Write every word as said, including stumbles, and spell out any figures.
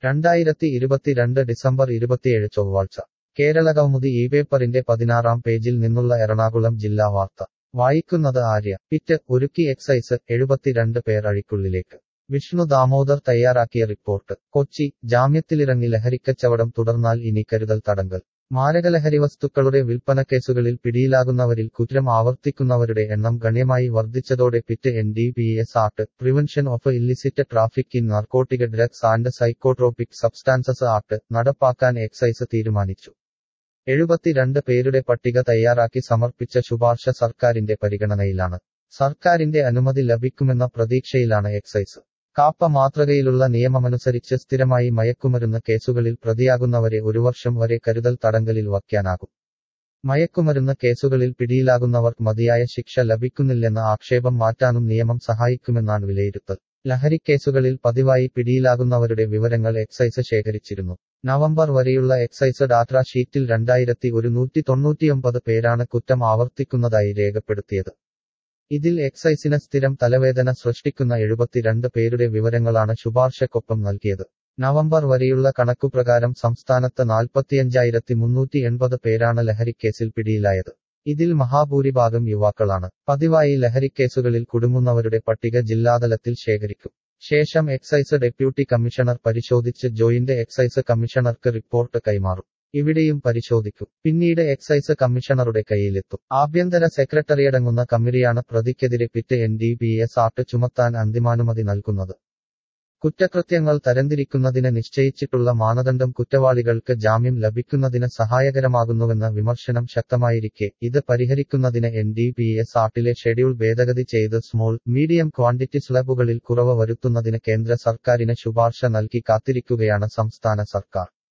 രണ്ടായിരത്തി ഇരുപത്തിരണ്ട് ഡിസംബർ ഇരുപത്തിയേഴ് ചൊവ്വാഴ്ച കേരളകൗമുദി ഈ പേപ്പറിന്റെ പതിനാറാം പേജിൽ നിന്നുള്ള എറണാകുളം ജില്ലാ വാർത്ത വായിക്കുന്നത് ആര്യ. പിറ്റ് ഒരുക്കി എക്സൈസ്, എഴുപത്തിരണ്ട് പേർ അഴിക്കുള്ളിലേക്ക്. വിഷ്ണു ദാമോദർ തയ്യാറാക്കിയ റിപ്പോർട്ട്. കൊച്ചി. ജാമ്യത്തിലിറങ്ങി ലഹരിക്കച്ചവടം തുടർന്നാൽ ഇനി കരുതൽ തടങ്കൽ. മാരകലഹരിവസ്തുക്കളുടെ വിൽപ്പനക്കേസുകളിൽ പിടിയിലാകുന്നവരിൽ കുറ്റം ആവർത്തിക്കുന്നവരുടെ എണ്ണം ഗണ്യമായി വർദ്ധിച്ചതോടെ PIT N D P S act, prevention of illicit traffic in narcotic drugs and psychotropic substances act നടപ്പാക്കാൻ എക്സൈസ് തീരുമാനിച്ചു. എഴുപത്തിരണ്ട് പേരുടെ പട്ടിക തയ്യാറാക്കി സമർപ്പിച്ച ശുപാർശ സർക്കാരിന്റെ പരിഗണനയിലാണ്. സർക്കാരിന്റെ അനുമതി ലഭിക്കുമെന്ന പ്രതീക്ഷയിലാണ് എക്സൈസ്. കാപ്പ മാതൃകയിലുള്ള നിയമമനുസരിച്ച് സ്ഥിരമായി മയക്കുമരുന്ന് കേസുകളിൽ പ്രതിയാകുന്നവരെ ഒരു വർഷം വരെ കരുതൽ തടങ്കലിൽ വയ്ക്കാനാകും. മയക്കുമരുന്ന് കേസുകളിൽ പിടിയിലാകുന്നവർക്ക് മതിയായ ശിക്ഷ ലഭിക്കുന്നില്ലെന്ന ആക്ഷേപം മാറ്റാനും നിയമം സഹായിക്കുമെന്നാണ് വിലയിരുത്തൽ. ലഹരിക്കേസുകളിൽ പതിവായി പിടിയിലാകുന്നവരുടെ വിവരങ്ങൾ എക്സൈസ് ശേഖരിച്ചിരുന്നു. നവംബർ വരെയുള്ള എക്സൈസ് ഡാറ്റാ ഷീറ്റിൽ രണ്ടായിരത്തി ഒരുന്നൂറ്റി തൊണ്ണൂറ്റിയൊമ്പത് പേരാണ് കുറ്റം ആവർത്തിക്കുന്നതായി രേഖപ്പെടുത്തിയത്. ഇതിൽ എക്സൈസിന് സ്ഥിരം തലവേദന സൃഷ്ടിക്കുന്ന എഴുപത്തിരണ്ട് പേരുടെ വിവരങ്ങളാണ് ശുപാർശക്കൊപ്പം നൽകിയത്. നവംബർ വരെയുള്ള കണക്കുപ്രകാരം സംസ്ഥാനത്ത് നാൽപ്പത്തിയഞ്ചായിരത്തി മുന്നൂറ്റി എൺപത് പേരാണ് ലഹരിക്കേസിൽ പിടിയിലായത്. ഇതിൽ മഹാഭൂരിഭാഗം യുവാക്കളാണ്. പതിവായി ലഹരിക്കേസുകളിൽ കുടുങ്ങുന്നവരുടെ പട്ടിക ജില്ലാതലത്തിൽ ശേഖരിക്കും. ശേഷം എക്സൈസ് ഡെപ്യൂട്ടി കമ്മീഷണർ പരിശോധിച്ച് ജോയിന്റ് എക്സൈസ് കമ്മീഷണർക്ക് റിപ്പോർട്ട് കൈമാറും. ഇവിടെയും പരിശോധിക്കും. പിന്നീട് എക്സൈസ് കമ്മീഷണറുടെ കയ്യിലെത്തും. ആഭ്യന്തര സെക്രട്ടറിയടങ്ങുന്ന കമ്മിറ്റിയാണ് പ്രതിക്കെതിരെ PIT N D P S act ചുമത്താൻ അന്തിമാനുമതി നൽകുന്നത്. കുറ്റകൃത്യങ്ങൾ തരംതിരിക്കുന്നതിന് നിശ്ചയിച്ചിട്ടുള്ള മാനദണ്ഡം കുറ്റവാളികൾക്ക് ജാമ്യം ലഭിക്കുന്നതിന് സഹായകരമാകുന്നുവെന്ന വിമർശനം ശക്തമായിരിക്കെ ഇത് പരിഹരിക്കുന്നതിന് എൻ ഡി പി എസ് ആക്ടിലെ ഷെഡ്യൂൾ ഭേദഗതി ചെയ്ത് സ്മോൾ, മീഡിയം ക്വാണ്ടിറ്റി സ്ലബുകളിൽ കുറവ് വരുത്തുന്നതിന് കേന്ദ്ര സർക്കാരിന് ശുപാർശ നൽകി കാത്തിരിക്കുകയാണ് സംസ്ഥാന സർക്കാർ.